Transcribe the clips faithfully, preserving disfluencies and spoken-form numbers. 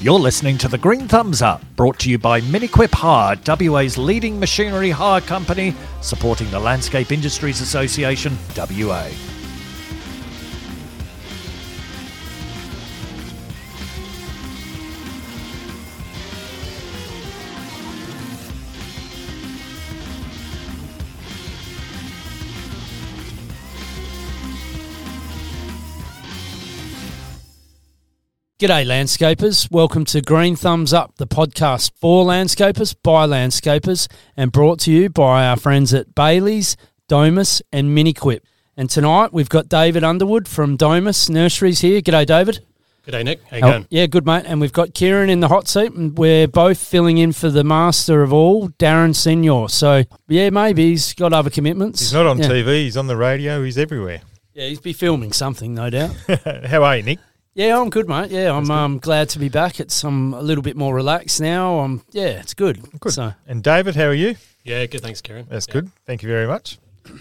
You're listening to The Green Thumbs Up, brought to you by Miniquip Hire, W A's leading machinery hire company, supporting the Landscape Industries Association, W A. G'day landscapers, welcome to Green Thumbs Up, the podcast for landscapers, by landscapers, and brought to you by our friends at Bailey's, Domus and Miniquip. And tonight we've got David Underwood from Domus Nurseries here. G'day David. G'day Nick, how you going? Yeah, good mate. And we've got Kieran in the hot seat, and we're both filling in for the master of all, Darren Senior. So yeah, maybe he's got other commitments. He's not on yeah. T V, he's on the radio, he's everywhere. Yeah, he's be filming something, no doubt. How are you, Nick? Yeah, I'm good, mate. Yeah, I'm um, glad to be back. It's I'm a little bit more relaxed now. Um, yeah, it's good. Good. So, and David, how are you? Yeah, good. Thanks, Kieran. That's yeah. good. Thank you very much.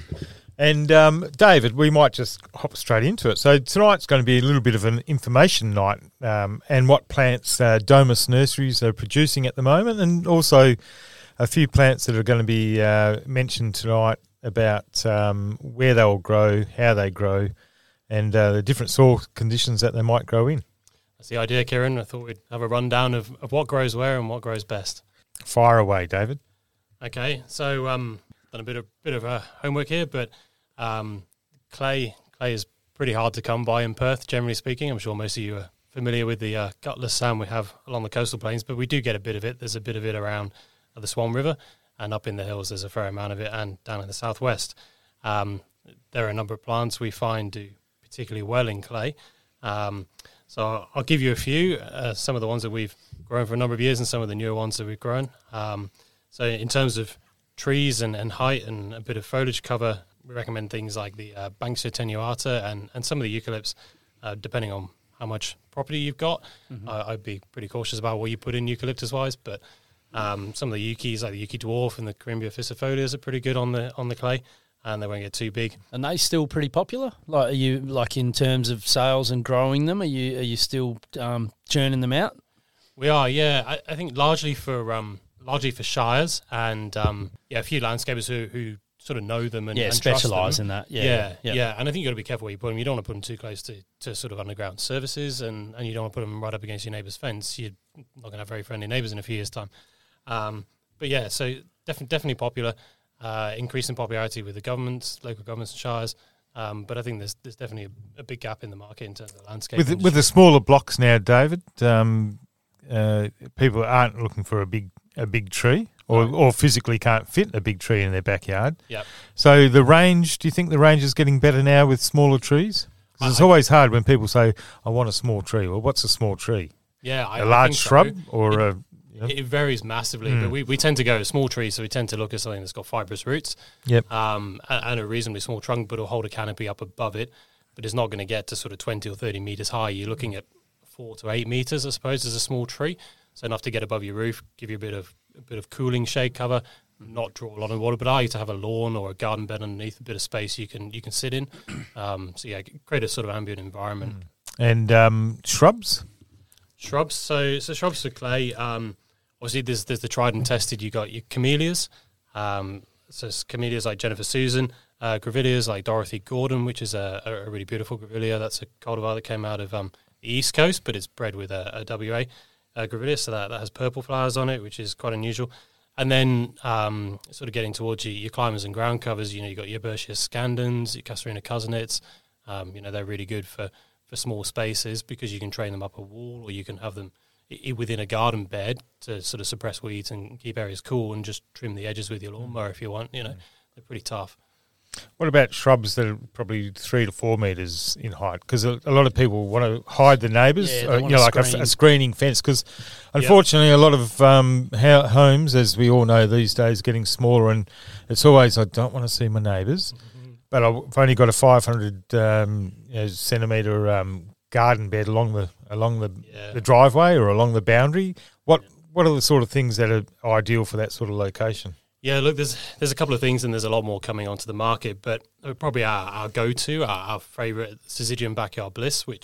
And um, David, we might just hop straight into it. So tonight's going to be a little bit of an information night, um, and what plants uh, Domus Nurseries are producing at the moment, and also a few plants that are going to be uh, mentioned tonight about um, where they will grow, how they grow, and uh, the different soil conditions that they might grow in. That's the idea, Kieran. I thought we'd have a rundown of, of what grows where and what grows best. Fire away, David. Okay, so um, done a bit of bit of uh, homework here, but um, clay clay is pretty hard to come by in Perth, generally speaking. I'm sure most of you are familiar with the uh, gutless sand we have along the coastal plains, but we do get a bit of it. There's a bit of it around the Swan River, and up in the hills there's a fair amount of it, and down in the southwest. Um, there are a number of plants we find do particularly well in clay. Um, so I'll give you a few, uh, some of the ones that we've grown for a number of years and some of the newer ones that we've grown. Um, so in terms of trees and, and height and a bit of foliage cover, we recommend things like the uh, Banksia tenuata and, and some of the eucalypts, uh, depending on how much property you've got. Mm-hmm. Uh, I'd be pretty cautious about what you put in eucalyptus-wise, but um, some of the Eukes, like the Euke dwarf and the Corymbia ficifolias, are pretty good on the on the clay, and they won't get too big. And they still pretty popular? Like, are you like in terms of sales and growing them? Are you are you still um, churning them out? We are, yeah. I, I think largely for um, largely for shires and um, yeah, a few landscapers who, who sort of know them and yeah, and specialise in that. Yeah, yeah, yeah, yeah. And I think you got to be careful where you put them. You don't want to put them too close to, to sort of underground services, and, and you don't want to put them right up against your neighbour's fence. You're not going to have very friendly neighbours in a few years' time. Um, but yeah, so definitely definitely popular. Uh, increase in popularity with the governments, local governments and shires, um, but I think there's there's definitely a, a big gap in the market in terms of the landscape. With with the smaller blocks now, David, um, uh, people aren't looking for a big a big tree, or right. or physically can't fit a big tree in their backyard. Yep. So the range, do you think the range is getting better now with smaller trees? 'Cause it's I, always hard when people say, "I want a small tree." Well, what's a small tree? Yeah, I, a large I think shrub so. or it, a you know? It varies massively, Mm. but we, we tend to go small trees, so we tend to look at something that's got fibrous roots, Yep. um, and, and a reasonably small trunk, but will hold a canopy up above it, but it's not going to get to sort of twenty or thirty metres high. You're looking at four to eight metres, I suppose, as a small tree, so enough to get above your roof, give you a bit of a bit of cooling shade cover, not draw a lot of water, but I like to have a lawn or a garden bed underneath, a bit of space you can you can sit in. Um, so yeah, create a sort of ambient environment. Mm. And um, shrubs? Shrubs, so so shrubs for clay. Um, obviously, there's there's the tried and tested. You got your camellias, um, so it's camellias like Jennifer Susan, uh, grevilleas like Dorothy Gordon, which is a, a really beautiful grevillea. That's a cultivar that came out of um, the East Coast, but it's bred with a, a W A uh, grevillea, so that, that has purple flowers on it, which is quite unusual. And then um, sort of getting towards your, your climbers and ground covers, you know, you got your Bertia scandens, your Castorina cousinets. Um, you know, they're really good for. for small spaces because you can train them up a wall, or you can have them I- within a garden bed to sort of suppress weeds and keep areas cool, and just trim the edges with your lawnmower if you want. You know, they're pretty tough. What about shrubs that are probably three to four metres in height? Because a, a lot of people want to hide the neighbours, Yeah, uh, they you know, like screen. a, a screening fence. Because unfortunately, yep. a lot of um, ho- homes, as we all know these days, getting smaller, and it's always, I don't want to see my neighbours. Mm-hmm. But I've only got a five hundred um, you know, centimetre um, garden bed along the along the, yeah. the driveway or along the boundary. What yeah. what are the sort of things that are ideal for that sort of location? Yeah, look, there's there's a couple of things, and there's a lot more coming onto the market, but probably our, our go-to, our, our favourite, Syzygium backyard bliss, which mm-hmm.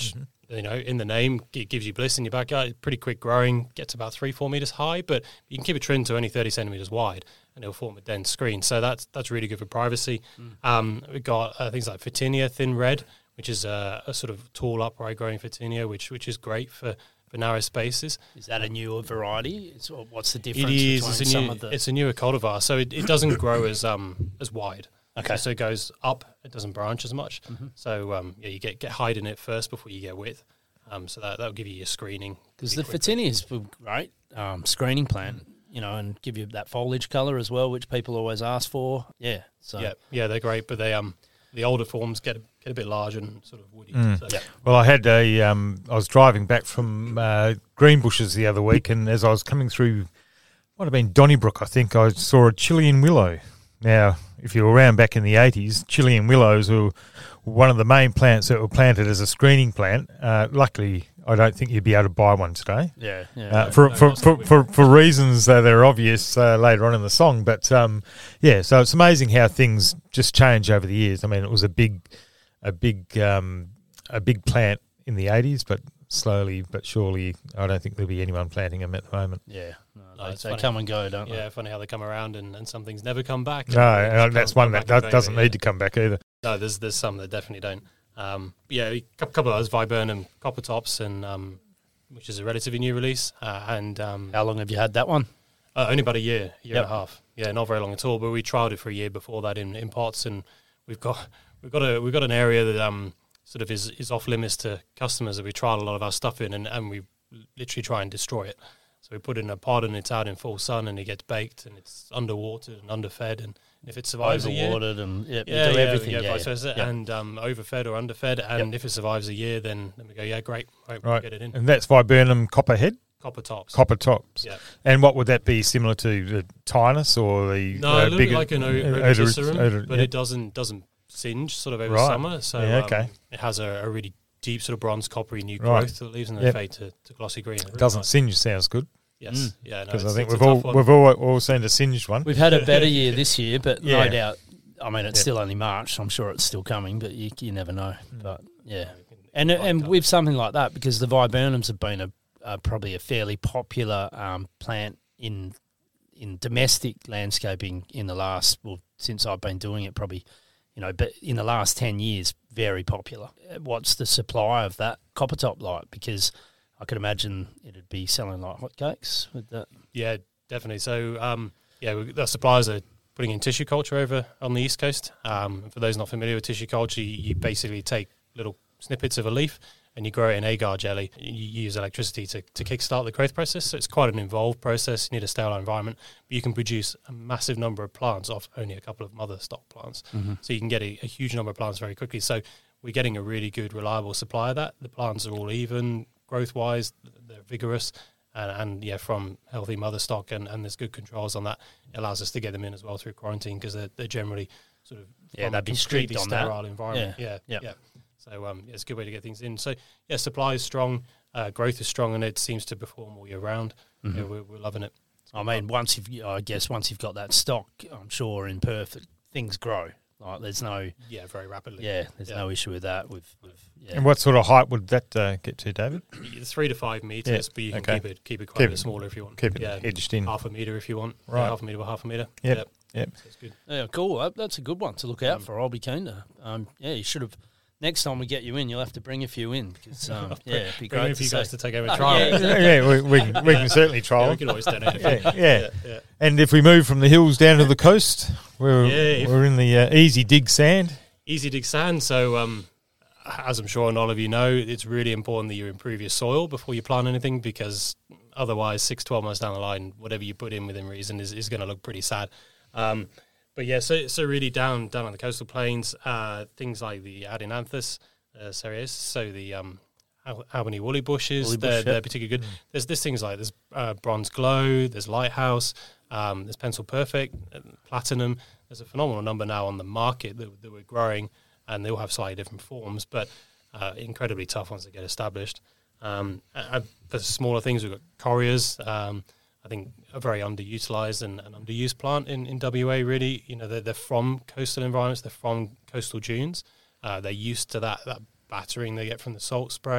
you know, in the name, it gives you bliss in your backyard. It's pretty quick growing, gets about three, four meters high, but you can keep it trimmed to only thirty centimeters wide, and it'll form a dense screen. So that's that's really good for privacy. Mm. Um, we've got uh, things like Photinia Thin Red, which is a, a sort of tall, upright growing Photinia, which which is great for, for narrow spaces. Is that a newer variety? It's, what's the difference it is, between it's a some new, of the... It's a newer cultivar, so it, it doesn't grow as um as wide. Okay. So it goes up, it doesn't branch as much. Mm-hmm. So um, yeah, you get, get height in it first before you get width. Um, so that that'll give you your screening. Because the Photinia is a great um, screening plant, you know, and give you that foliage colour as well, which people always ask for. Yeah. So yeah, yeah, they're great, but they um the older forms get a, get a bit larger and sort of woody. Mm. So. Yeah. Well, I had a. Um, I was driving back from uh, Greenbushes the other week, and as I was coming through, might have been Donnybrook, I think I saw a Chilean willow. Now, if you were around back in the eighties, Chilean willows were one of the main plants that were planted as a screening plant. Uh, luckily, I don't think you'd be able to buy one today. Yeah, yeah. Uh, no, for, no, for, that's for, not for, for reasons uh, that are obvious uh, later on in the song. But, um, yeah, so it's amazing how things just change over the years. I mean, it was a big a big, um, a big plant in the eighties, but slowly but surely I don't think there'll be anyone planting them at the moment. Yeah. No, No, they it's they funny. come and go, don't Yeah, funny how they come around and, and some things never come back. No, And and they that's come- one come that back in does, doesn't favour, need to come back either. No, there's there's some that definitely don't. Um, yeah, a cou- couple of those, Viburnum Copper Tops, and um, which is a relatively new release, uh, and um, they? How long have you had that one? uh, only about a year, year Yep. and a half. Yeah, not very long at all. But we trialed it for a year before that in, in pots, and we've got we've got a we've got an area that um sort of is, is off limits to customers that we trial a lot of our stuff in, and, and we literally try and destroy it. So we put it in a pod and it's out in full sun and it gets baked and it's underwatered and underfed, and if it survives a year, Overwatered and yep, yeah, you do yeah, everything. yeah, Yeah, vice versa, yeah. and um, overfed or underfed, and if it survives a year, then then we go, yeah, great, right, we'll Right, get it in. and that's Viburnum Copperhead, Copper Tops, Copper Tops. yeah. And what would that be, similar to the Tynus or the No, uh, a little bigger, bit like an o- uh, Odoracearum, odor- but yeah. it doesn't doesn't singe sort of over Right. summer. So Yeah, um, okay. it has a, a really deep sort of bronze coppery new Right. growth that leaves, and then Yep. fade to, to glossy green. Really Doesn't nice. singe sounds good, Yes, Mm. yeah, no, because I it's- think it's we've a all tough one. we've all all seen a singed one. We've had a better year this year, but Yeah. no doubt. I mean, it's Yeah. still only March, so I'm sure it's still coming, but you, you never know. Mm. But yeah, You can- and you can and find with something like that, because the viburnums have been a uh, probably a fairly popular um, plant in in domestic landscaping in the last well since I've been doing it, probably you know, but in the last ten years, very popular. Uh, What's the supply of that copper top like? Because I could imagine it'd be selling like hotcakes with that. Yeah, definitely. So, um, yeah, we, the suppliers are putting in tissue culture over on the East Coast. Um, for those not familiar with tissue culture, you, you basically take little snippets of a leaf and you grow it in agar jelly. You, you use electricity to, to kickstart the growth process. So it's quite an involved process. You need a sterile environment, but you can produce a massive number of plants off only a couple of mother stock plants. Mm-hmm. So you can get a, a huge number of plants very quickly. So we're getting a really good, reliable supply of that. The plants are all even growth-wise. They're vigorous. And, and yeah, from healthy mother stock, and, and there's good controls on that. It allows us to get them in as well through quarantine, because they're, they're generally sort of Yeah, from they'd a be strict completely on that. sterile environment. Yeah. Yeah, Yep. yeah. So um, yeah, it's a good way to get things in. So yeah, supply is strong, uh, growth is strong, and it seems to perform all year round. Mhm. Yeah, we're, we're loving it. I mean, once you've, I guess, once you've got that stock, I'm sure in Perth things grow. Like, there's no, Yeah, very rapidly. yeah, there's Yeah. no issue with that. With, with yeah, And what sort of height would that uh, get to, David? Three to five meters, Yeah, but you can okay. keep it keep it quite Keep a bit it- smaller if you want. Keep it yeah, edged in. half a meter if you want. Right. Yeah, half a meter by half a meter. Yep. Yep. Yep. So it's good. yeah, cool. That, that's a good one to look out Mm. for. I'll be keen to. Um, yeah, you should have. Next time we get you in, you'll have to bring a few in because um, yeah, it'd be Bring great in to for you guys see. to take over Oh, and trial. yeah, it. yeah, we, we, can- we can certainly Yeah, trial. we can always donate. yeah, yeah. yeah, yeah. And if we move from the hills down to the coast, we're Yeah, if- we're in the uh, easy dig sand. Easy dig sand. So, um, as I'm sure all of you know, it's really important that you improve your soil before you plant anything, because otherwise, six, twelve months down the line, whatever you put in within reason is, is going to look pretty sad. Um, but yeah, so so really down down on the coastal plains, uh, things like the Adinanthus uh, cereus, so the um, Al- Albany woolly bushes, Woolly they're, bush, yeah. they're particularly good. There's there's things like there's uh, bronze glow, there's lighthouse, um, there's pencil perfect, uh, platinum. There's a phenomenal number now on the market that, that we're growing, and they all have slightly different forms, but uh, incredibly tough once they get established. Um, and for smaller things, we've got correas. Um, I think a very underutilized and, and underused plant in, in W A. Really, you know, they're, they're from coastal environments. They're from coastal dunes. Uh, they're used to that that battering they get from the salt spray,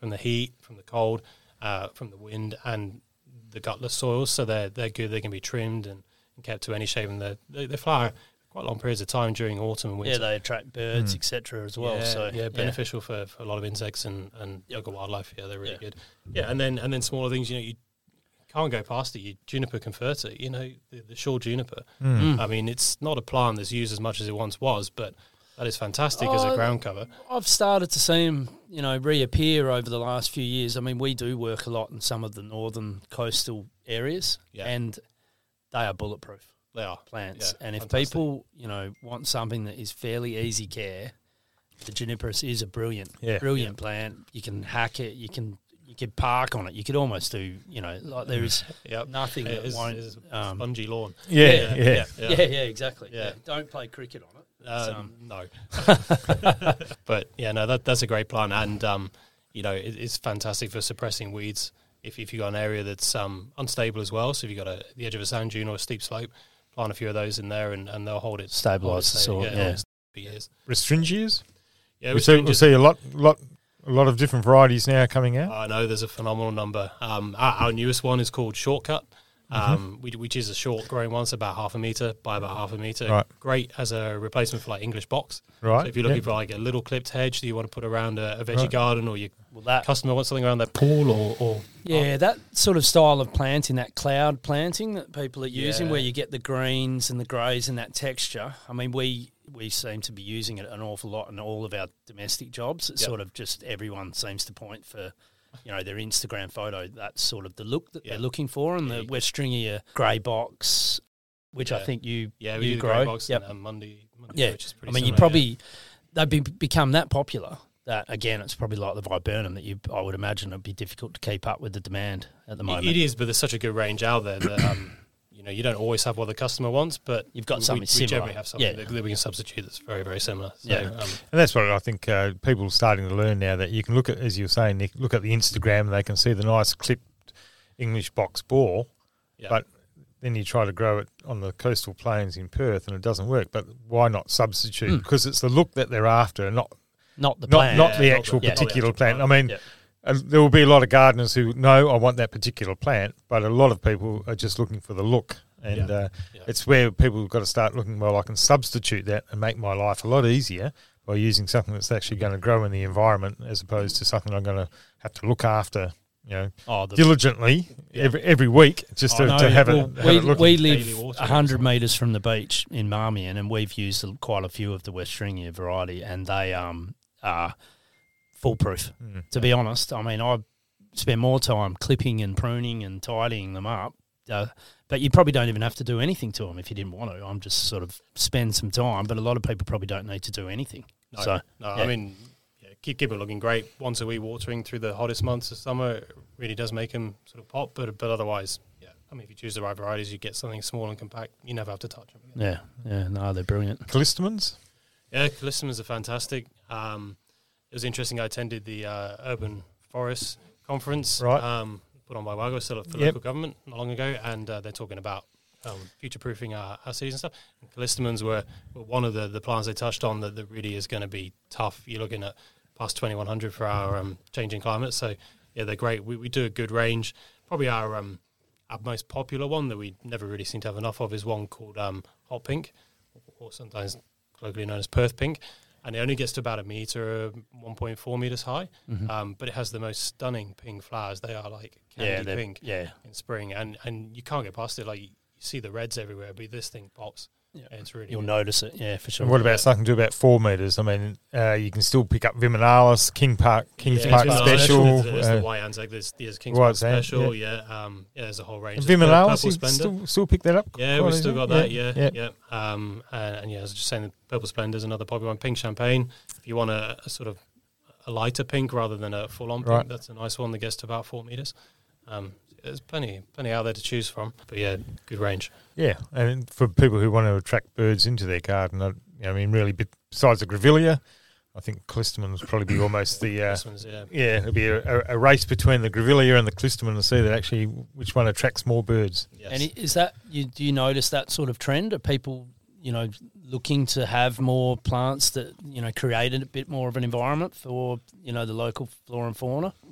from the heat, from the cold, uh, from the wind, and the gutless soils. So they're they're good. They can be trimmed and, and kept to any shape, and they they flower quite long periods of time during autumn and winter. Yeah, they attract birds, Mm. et cetera as well. Yeah, so yeah, beneficial For, for a lot of insects and, and other wildlife. Yeah, they're really Yeah. good. Yeah, and then and then smaller things. You know, you can't go past it. You juniper converter. You know, the, the shore juniper. Mm. Mm. I mean, it's not a plant that's used as much as it once was, but that is fantastic as a Oh, ground cover. I've started to see them, you know, reappear over the last few years. I mean, we do work a lot in some of the northern coastal areas, Yeah. and they are bulletproof They are plants. Yeah, and if fantastic. people, you know, want something that is fairly easy care, the juniperus is a brilliant, Yeah. brilliant plant. You can hack it. You can you could park on it. You could almost do, you know, like there is Yep. nothing It that is, won't. is um, spongy lawn. Yeah, Yeah, yeah. yeah. yeah, yeah, exactly. Yeah. Yeah. Don't play cricket on it. It's, Uh, um, no, but yeah, no, that that's a great plant, and um, you know, it, it's fantastic for suppressing weeds. If if you got an area that's um unstable as well, so if you got a the edge of a sand dune or a steep slope, plant a few of those in there, and, and they'll hold it Stabilise hold it the steady, soil, hold yeah. it steady for years. Restringias. Yeah, we see, we restringers- see a lot, lot, a lot of different varieties now coming out. I know there's a phenomenal number. Um, our, our newest one is called Shortcut, um, we, which is a short growing one, so about half a metre by about half a metre. Right. Great as a replacement for like English box. Right. So if you're looking yeah. for like a little clipped hedge that you want to put around a, a veggie Right. garden, or your well, that customer wants something around their pool, or, or Yeah, that sort of style of planting, that cloud planting that people are using, Yeah. where you get the greens and the greys and that texture. I mean, we we seem to be using it an awful lot in all of our domestic jobs. It's Yep. sort of just everyone seems to point for, you know, their Instagram photo. That's sort of the look that Yeah. they're looking for. And Yeah, the you- West Stringia grey box, which I Yeah. think you yeah, we you do the grow. grey box Yep. and um, Monday, Monday Yeah, which is I pretty mean, you similar, probably they've be, become that popular that again, it's probably like the viburnum that you. I would imagine it'd be difficult to keep up with the demand at the yeah. moment. It is, but there's such a good range out there that um, you know, you don't always have what the customer wants, but You've got we, something we similar. generally have something Yeah. that, that we can substitute that's very, very similar. So, Yeah. um, And that's what I think uh, people are starting to learn now, that you can look at, as you were saying, Nick, look at the Instagram and they can see the nice clipped English box ball, yeah. but then you try to grow it on the coastal plains in Perth and it doesn't work. But why not substitute? Mm. Because it's the look that they're after, not Not the not, plant. not the Yeah, actual not the- yeah, not the particular actual plant. plant. I mean, Yep. uh, there will be a lot of gardeners who know I want that particular plant, but a lot of people are just looking for the look. And Yeah. uh, Yeah. it's where people have got to start looking, well, I can substitute that and make my life a lot easier by using something that's actually going to grow in the environment, as opposed to something I'm going to have to look after, you know, Oh, the, diligently Yeah. every every week just Oh, to, no, to have well, it have we, it looking. we Daily live watering one or hundred something. metres from the beach in Marmion, and we've used a- quite a few of the West Stringia variety, and they um, are foolproof, Mm. to be honest. I mean, I spend more time clipping and pruning and tidying them up, uh, but you probably don't even have to do anything to them if you didn't want to. I'm just sort of spend some time, but a lot of people probably don't need to do anything. No, so, no, yeah. I mean, yeah, keep keep it looking great. Once a week watering through the hottest months of summer, it really does make them sort of pop. But but otherwise, yeah, I mean, if you choose the right varieties, you get something small and compact. You never have to touch them again. yeah, yeah, no, they're brilliant. Callistemons? Yeah, callistemons are fantastic. Um, it was interesting. I attended the uh, Urban Forest Conference, Right. um, put on by WAGO, still for Yep. local government, not long ago, and uh, they're talking about um, future-proofing our, our cities and stuff. And callistemons were, were one of the, the plants they touched on that, that really is going to be tough. You're looking at past twenty-one hundred for our um, changing climate. So, yeah, they're great. We, we do a good range. Probably our um, our most popular one that we never really seem to have enough of is one called um, Hot Pink, or sometimes colloquially known as Perth Pink. And it only gets to about a metre, one point four metres high, Mhm. um, but it has the most stunning pink flowers. They are like Yeah, candy they're- pink yeah. in spring, and, and you can't get past it. Like, you see the reds everywhere, but this thing pops. Yeah. And it's really You'll good. notice it, yeah, for sure. And what about something to do about four metres? I mean, uh, you can still pick up Viminalis, King Park, Kings Yeah, Park it's Special. There's, there's uh, the white anzac, there's, there's King's White Park Anzac, Special, yeah. Um, yeah, there's a whole range. and There's Viminalis, Purple you Splendor. still, still pick that up? Yeah, quite we've still easily? got that, yeah, yeah. yeah. Um, and, and yeah, I was just saying the Purple Splendor is another popular one. Pink Champagne, if you want a, a sort of a lighter pink rather than a full-on pink, Right. that's a nice one that gets to about four metres. Um, there's plenty plenty out there to choose from, but yeah, good range. Yeah, and for people who want to attract birds into their garden, I, I mean, really, besides the grevillea, I think callistemons would probably be almost the uh, This one's, yeah. yeah, it'd be a, a, a race between the grevillea and the callistemon to see that actually which one attracts more birds. Yes. And i- is that you? Do you notice that sort of trend? Are people, you know, looking to have more plants that, you know, created a bit more of an environment for, you know, the local flora and fauna?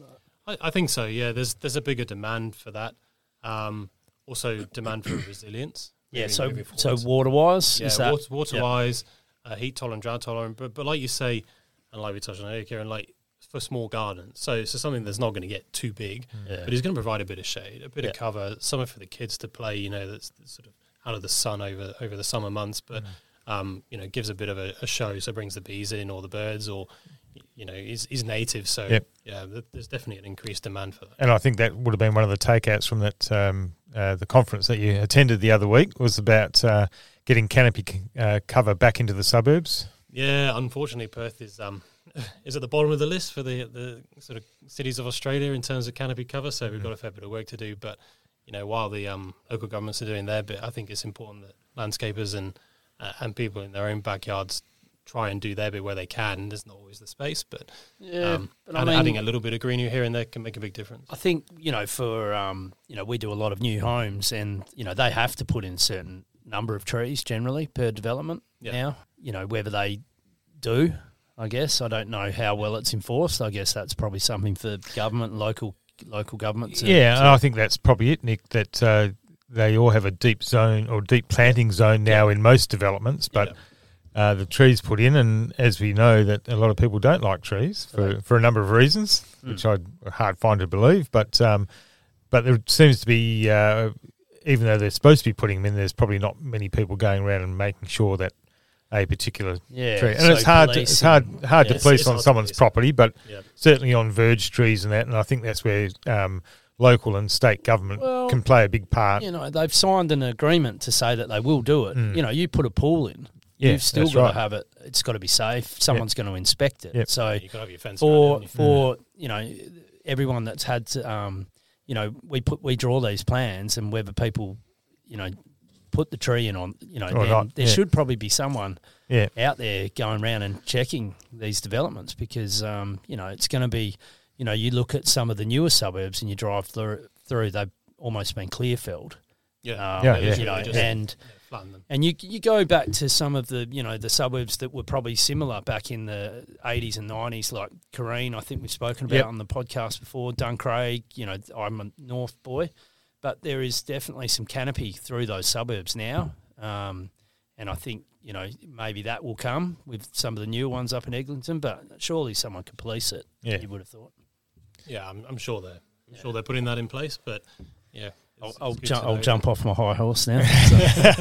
I, I think so. Yeah, there's there's a bigger demand for that. Um, also, demand for resilience. Yeah. moving- So moving so forwards. water wise, Yeah, is that water, water wise, uh, heat tolerant, drought tolerant. But but like you say, and like we touched on earlier, Kieran, like for small gardens, so so something that's not going to get too big, Yeah. but is going to provide a bit of shade, a bit Yeah. of cover, something for the kids to play. You know, that's, that's sort of out of the sun over over the summer months, but um, you know, gives a bit of a, a show. So brings the bees in or the birds, or you know, is is native. So Yep. yeah, th- there's definitely an increased demand for that. And I think that would have been one of the takeouts from that um, uh, the conference that you attended the other week was about uh, getting canopy c- uh, cover back into the suburbs. Yeah, unfortunately, Perth is um is at the bottom of the list for the the sort of cities of Australia in terms of canopy cover. So we've got a fair bit of work to do. But you know, while the um, local governments are doing their bit, I think it's important that landscapers and uh, and people in their own backyards try and do their bit where they can. There's not always the space, but Yeah, um, but I add- mean- adding a little bit of greenery here and there can make a big difference. I think, you know, for, um, you know, we do a lot of new homes and, you know, they have to put in certain number of trees generally per development Yeah. now. You know, whether they do, I guess. I don't know how well it's enforced. I guess that's probably something for government and local local government to... Yeah, and to- I think that's probably it, Nick, that uh, they all have a deep zone or deep planting zone now in most developments, but Yeah. uh, the trees put in, and as we know that a lot of people don't like trees for, for a number of reasons, which I hard find to believe, but um, but there seems to be, uh, even though they're supposed to be putting them in, there's probably not many people going around and making sure that a particular Yeah, tree, and so it's hard, to, it's hard, policing- hard yeah, to police it's on hard to someone's police. property, but Yeah. certainly on verge trees and that, and I think that's where um, local and state government Well, can play a big part. You know, they've signed an agreement to say that they will do it. Mm. You know, you put a pool in, Yeah, you've still that's got right. to have it. It's got to be safe. Someone's going to inspect it. Yep. So You got to have your fence for around it, for you know everyone that's had to, um, you know, we put we draw these plans, and whether people, you know, put the tree in on, you know, Or then not, there yeah. should probably be someone Yeah, out there going around and checking these developments because, um, you know, it's going to be, you know, you look at some of the newer suburbs and you drive through, through they've almost been clear filled. Yeah, Um, Yeah, you yeah. know, Just- and yeah, flatten them. and you you go back to some of the you know the suburbs that were probably similar back in the eighties and nineties, like Careen. I think we've spoken about Yep. on the podcast before. Duncraig. You know, I'm a North boy, but there is definitely some canopy through those suburbs now, um, and I think you know maybe that will come with some of the newer ones up in Eglinton. But surely someone could police it. Yeah. You would have thought. Yeah, I'm, I'm sure they're I'm sure they're putting that in place, but yeah, I'll, it's- I'll, it's good jump, to I'll know. jump off my high horse now. So,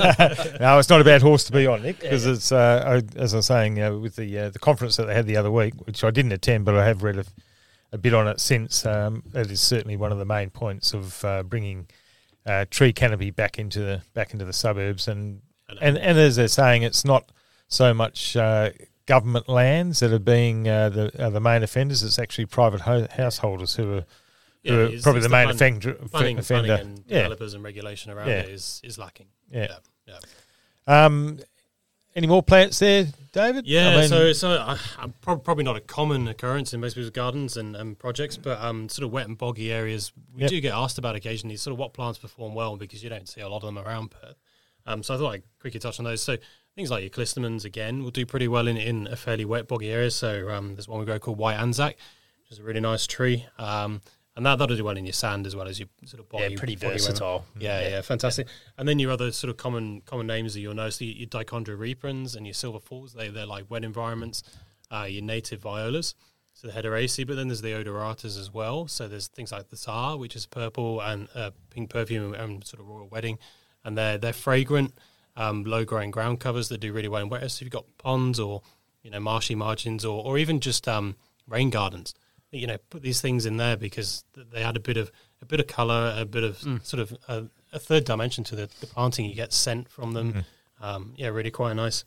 no, it's not a bad horse to be on, Nick, because it's uh, I- as I was saying uh, with the uh, the conference that they had the other week, which I didn't attend, but I have read a, a bit on it since. Um, that is certainly one of the main points of uh, bringing uh, tree canopy back into the back into the suburbs, and and and as they're saying, it's not so much uh, government lands that are being uh, the are the main offenders. It's actually private ho- householders who are. Yeah, who are it's- probably it's the main plan- offender. planning, offender. planning and yeah. developers and regulation around Yeah. it is, is lacking. Yeah. yeah, yeah. Um, any more plants there, David? Yeah, I mean, so so uh, I'm prob- probably not a common occurrence in most people's gardens and, and projects, but um, sort of wet and boggy areas, we Yep. do get asked about occasionally. Sort of what plants perform well because you don't see a lot of them around Perth. Um, so I thought I'd quickly touch on those. So things like your clistamons again will do pretty well in in a fairly wet boggy area. So um, there's one we grow called White Anzac, which is a really nice tree. Um, and that that'll do well in your sand as well as your sort of boggy. yeah, pretty boggy weather. versatile. Yeah, yeah, fantastic. And then your other sort of common common names that you'll notice, your, your Dichondra reperans and your silver falls, they, they're like wet environments. Uh, your native violas, so the Hederaceae, but then there's the odoratas as well. So there's things like the Tsar, which is purple, and uh, pink perfume and sort of royal wedding. And they're, they're fragrant, um, low-growing ground covers that do really well in wet areas. So you've got ponds or, you know, marshy margins or, or even just um, rain gardens. You know, put these things in there because they add a bit of a bit of colour, a bit of Mm. sort of a, a third dimension to the, the planting. You get scent from them. Mm. Um, yeah, really quite nice.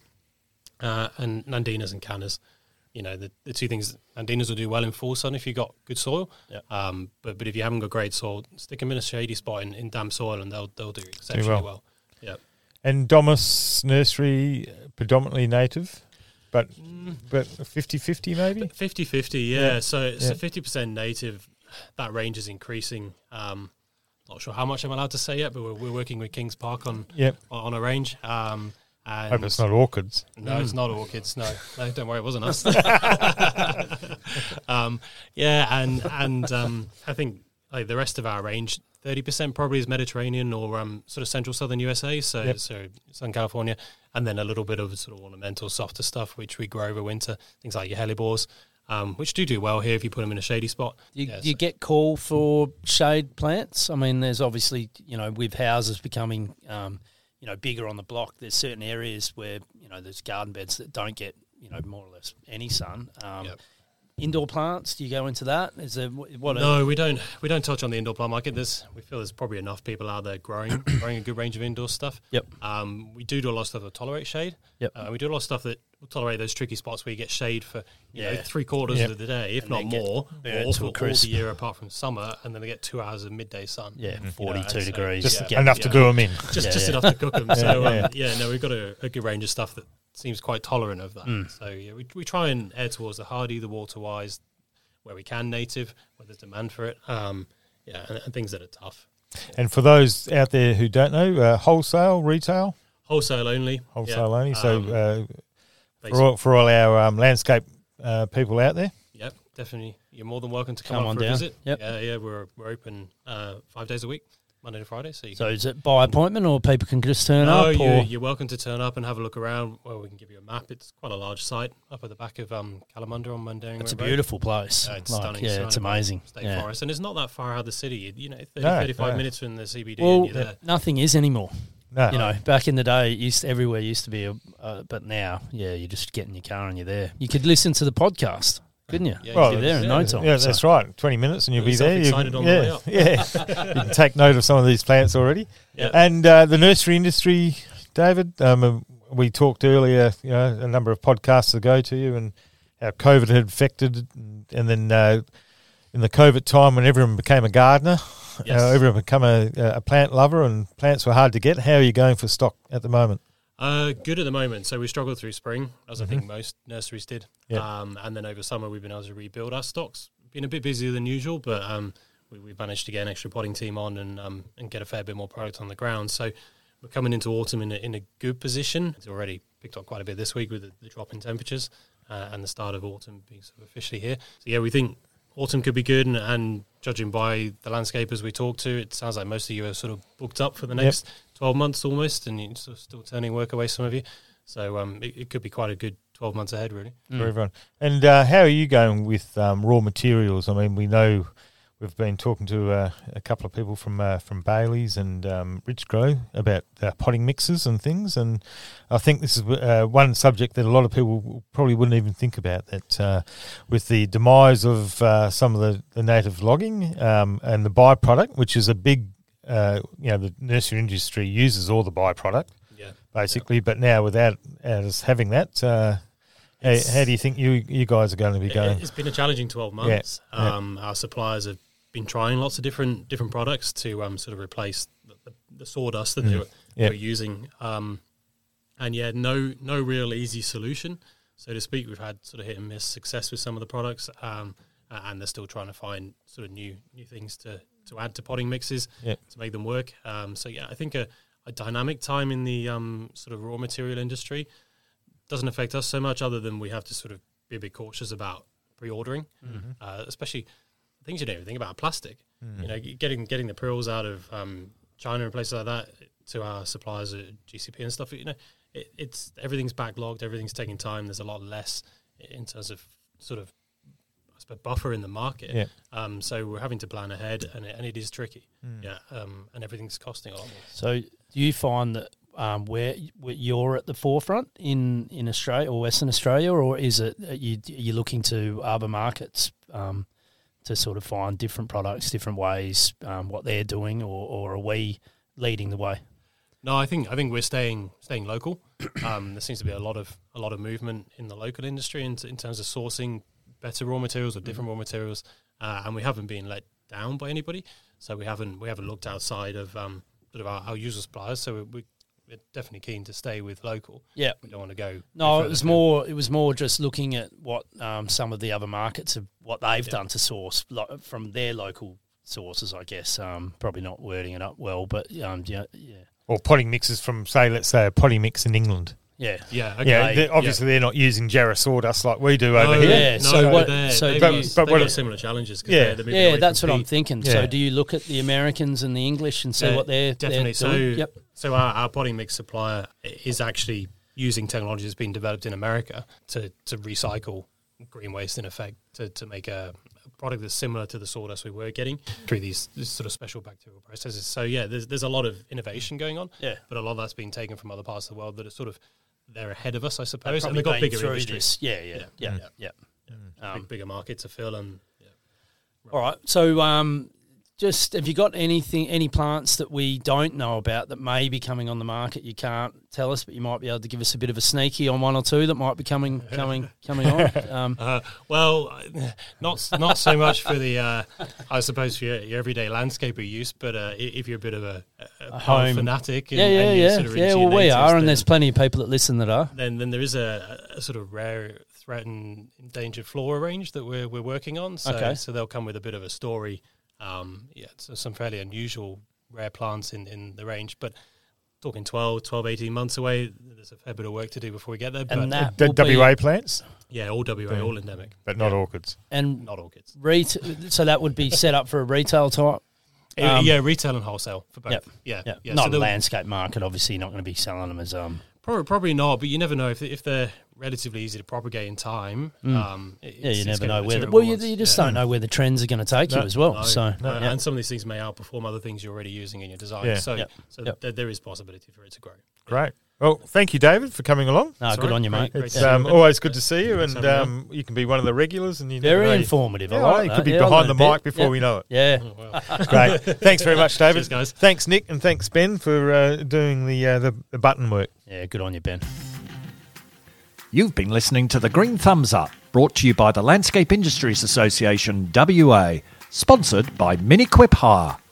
Uh, and Nandinas and Cannas, you know, the, the two things. Nandinas will do well in full sun if you've got good soil. Yeah. Um, but but if you haven't got great soil, stick them in a shady spot in, in damp soil, and they'll they'll do exceptionally well. well. Yeah. And Domus Nursery, uh, predominantly native, but but fifty-fifty maybe? fifty-fifty, yeah. Yeah. So Yeah. so fifty percent native. That range is increasing. Um, not sure how much I'm allowed to say yet, but we're, we're working with Kings Park on Yep. on a range. Um, And Hope it's not orchids. No, it's not orchids. No, no, don't worry, it wasn't us. um, yeah, and and um, I think like the rest of our range, thirty percent probably is Mediterranean or um, sort of central southern U S A, so Yep. so Southern California, and then a little bit of sort of ornamental, softer stuff which we grow over winter, things like your hellebores, um, which do do well here if you put them in a shady spot. You, Yeah, you so- get call for shade plants? I mean, there's obviously, you know, with houses becoming, um, you know, bigger on the block, there's certain areas where, you know, there's garden beds that don't get, you know, more or less any sun. Um, Yep. Indoor plants, do you go into that? Is there what? No, we don't. We don't touch on the indoor plant market. There's, we feel there's probably enough people out there growing, growing a good range of indoor stuff. Yep. Um, we do do a lot of stuff that tolerate shade. Yep. Uh, we do a lot of stuff that will tolerate those tricky spots where you get shade for you know Yeah. three quarters Yep. of the day, if And not then get more, burnt or to a for all crisp. the year apart from summer, and then they get two hours of midday sun. Yeah, You know, forty-two and so- degrees. Just to get- enough to yeah. do them in. Just Yeah, just yeah. enough to cook them. So Yeah, um, yeah. yeah, no, we've got a, a good range of stuff that seems quite tolerant of that. Mm. So yeah, we we try and err towards the hardy, the water wise, where we can native, where there's demand for it. Um, yeah, and, and things that are tough. And for those out there who don't know, uh, wholesale, retail, Wholesale only. wholesale yeah. only. So Um, uh, basic- for all, for all our um, landscape uh, people out there, Yep, definitely. You're more than welcome to come, Come up on for down. a visit. Yep. Yeah, yeah, we're we're open uh, five days a week, Monday to Friday. So you So can, is it by appointment or people can just turn no, up? you're, Or you're welcome to turn up and have a look around. Well, we can give you a map. It's quite a large site up at the back of um, Kalamunda on Mundaring it's a Road. beautiful place. Uh, it's Like, stunning. Yeah, it's surrounded by amazing. State Yeah. forest, and it's not that far out of the city. You, you know, thirty, No, thirty-five no. minutes from the C B D, Well, and you're there. nothing is anymore. no, You know, back in the day, it used everywhere used to be, a, uh, but now, yeah, you just get in your car and you're there. You could listen to the podcast, couldn't you? Yeah, Well, You'd be there in yeah, no yeah. time. yeah, So- that's right. Twenty minutes and you'll Get be there. yourself You excited can- on the yeah, way up. yeah. You can take note of some of these plants already. Yeah. And uh, the nursery industry, David. Um, we talked earlier, you know, a number of podcasts ago to you, and how COVID had affected, and, and then uh, in the COVID time when everyone became a gardener, Yes. uh, everyone became a, a plant lover, and plants were hard to get. How are you going for stock at the moment? Uh, good at the moment. So we struggled through spring, as I think Mhm. most nurseries did. Yeah. Um, and then over summer, we've been able to rebuild our stocks. Been a bit busier than usual, but um, we, we managed to get an extra potting team on and um, and get a fair bit more product on the ground. So we're coming into autumn in a, in a good position. It's already picked up quite a bit this week with the, the drop in temperatures uh, and the start of autumn being sort of officially here. So yeah, we think autumn could be good, and, and judging by the landscapers we talked to, it sounds like most of you are sort of booked up for the Yep. next twelve months almost, and you're sort of still turning work away, some of you. So um, it, it could be quite a good twelve months ahead, really. Mm. For everyone. And uh, how are you going with um, raw materials? I mean, we know we've been talking to uh, a couple of people from uh, from Bailey's and um, Rich Grow about uh, potting mixes and things, and I think this is uh, one subject that a lot of people probably wouldn't even think about, that uh, with the demise of uh, some of the, the native logging um, and the byproduct, which is a big, uh, you know, the nursery industry uses all the byproduct, Yeah. basically, but now without us having that, uh, how, It's- how do you think you you guys are going to be It, going? it's been a challenging twelve months. yeah. Um, our suppliers have been trying lots of different different products to um, sort of replace the, the, the sawdust that they, Mm. were, Yeah. they were using. Um, and yeah, no no real easy solution, so to speak. We've had sort of hit and miss success with some of the products, um, uh, and they're still trying to find sort of new new things to, to add to potting mixes Yeah. to make them work. Um, so yeah, I think a, a dynamic time in the um, sort of raw material industry doesn't affect us so much, other than we have to sort of be a bit cautious about pre-ordering, Mm-hmm. uh, especially things you don't even think about, plastic. Mm. You know, getting getting the prills out of um, China and places like that to our suppliers at G C P and stuff. You know, it, it's everything's backlogged, everything's taking time. There's a lot less in terms of sort of I suppose buffer in the market. Yeah. Um, so we're having to plan ahead, and it, and it is tricky. Mm. Yeah, um, and everything's costing a lot more. So do you find that um, where, where you're at the forefront in, in Australia or Western Australia, or is it are you you're looking to other markets um, to sort of find different products, different ways, um, what they're doing, or, or are we leading the way? No, I think I think we're staying staying local. Um, there seems to be a lot of a lot of movement in the local industry in, in terms of sourcing better raw materials or different raw materials, uh, and we haven't been let down by anybody. So we haven't we haven't looked outside of um, sort of our, our usual suppliers. So we, we're definitely keen to stay with local. Yeah. We don't want to go. No, further it was afield. more. It was more just looking at what um, some of the other markets have, what they've Yeah. done to source lo- from their local sources. I guess um, probably not wording it up well, but um, yeah, yeah. or potting mixes from, say, let's say a potting mix in England. Yeah. Yeah, okay. Yeah, they're- obviously yeah. they're not using Jarrah sawdust like we do over No, here. Yeah, no, so but what- they're- so they've do got, you- they've but what- got similar challenges. 'Cause Yeah. they're, they're moving Yeah, away that's from what I'm peat. thinking. Yeah. So do you look at the Americans and the English and see Yeah, what they're definitely. they're So, doing? Yep. so our, our potting mix supplier is actually using technology that's been developed in America to, to recycle green waste in effect to, to make a, a product that's similar to the sawdust we were getting through these, these sort of special bacterial processes. So yeah, there's there's a lot of innovation going on. Yeah. but a lot of that's been taken from other parts of the world that are sort of they're ahead of us, I They've suppose, and probably they've got been bigger through industries, this. Yeah, yeah, yeah, Yeah. yeah. Um, big, bigger market to fill, and yeah. All right. So, um, just have you got anything, any plants that we don't know about that may be coming on the market? You can't tell us, but you might be able to give us a bit of a sneaky on one or two that might be coming, coming, coming on. Um, Uh, well, not not so much for the, uh, I suppose, for your, your everyday landscaper use, but uh, i- if you're a bit of a, a, a home. home fanatic, and, yeah, yeah, and you're yeah, sort of yeah. into Well, your we natives, are, and then, there's plenty of people that listen that are. then then there is a, a sort of rare, threatened, endangered flora range that we're we're working on. So Okay. so they'll come with a bit of a story. Um, yeah, so some fairly unusual rare plants in, in the range, but talking twelve, twelve, eighteen months away, there's a fair bit of work to do before we get there. But And that D- will W A be, plants, yeah, all W A, Yeah. all endemic, but not orchids. and not orchids. ret- so that would be set up for a retail type. Uh, Um, yeah, retail and wholesale for both. Yep. Yeah, Yeah, yeah. not so a they'll- landscape market. Obviously, you're not going to be selling them as um. Probably, probably not, but you never know if they, if they're relatively easy to propagate in time. Um, it- Yeah, it's- you it's never gonna know where. The, material well, you, once. you just Yeah. don't know where the trends are going to take you No. as well. No, So, no, yeah. and some of these things may outperform other things you're already using in your design. Yeah. So, Yep. so Yep. th- there is possibility for it to grow. Great. Well, thank you, David, for coming along. no, Sorry, good on you, mate. great- great It's to see you, um, Ben. always good to see you, Thanks and for having um, you can be one of the regulars. And you never Very know. informative. I Yeah, like you that. could be Yeah, I behind learned the a mic bit. before Yeah. we know it. Yeah. Oh, wow. Great. Thanks very much, David. Cheers, guys. Thanks, Nick, and thanks, Ben, for uh, doing the, uh, the the button work. Yeah, good on you, Ben. You've been listening to the Green Thumbs Up, brought to you by the Landscape Industries Association W A, sponsored by Miniquip Hire.